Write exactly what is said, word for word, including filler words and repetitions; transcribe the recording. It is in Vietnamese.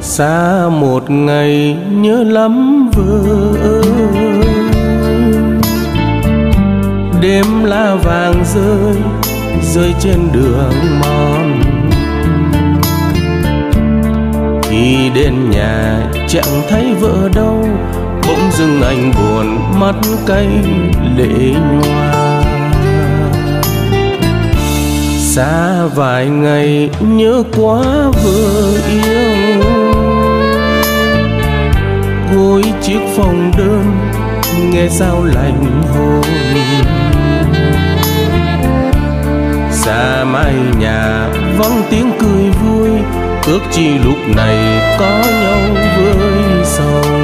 Xa một ngày nhớ lắm vợ ơi, đêm lá vàng rơi rơi trên đường mòn. Khi đến nhà chẳng thấy vợ đâu, bỗng dưng anh buồn mắt cay lệ nhòa. Xa vài ngày nhớ quá vợ yêu, gối chiếc phòng đơn nghe sao lạnh hồn. Xa mái nhà vắng tiếng cười vui, ước chi lúc này có nhau với sầu.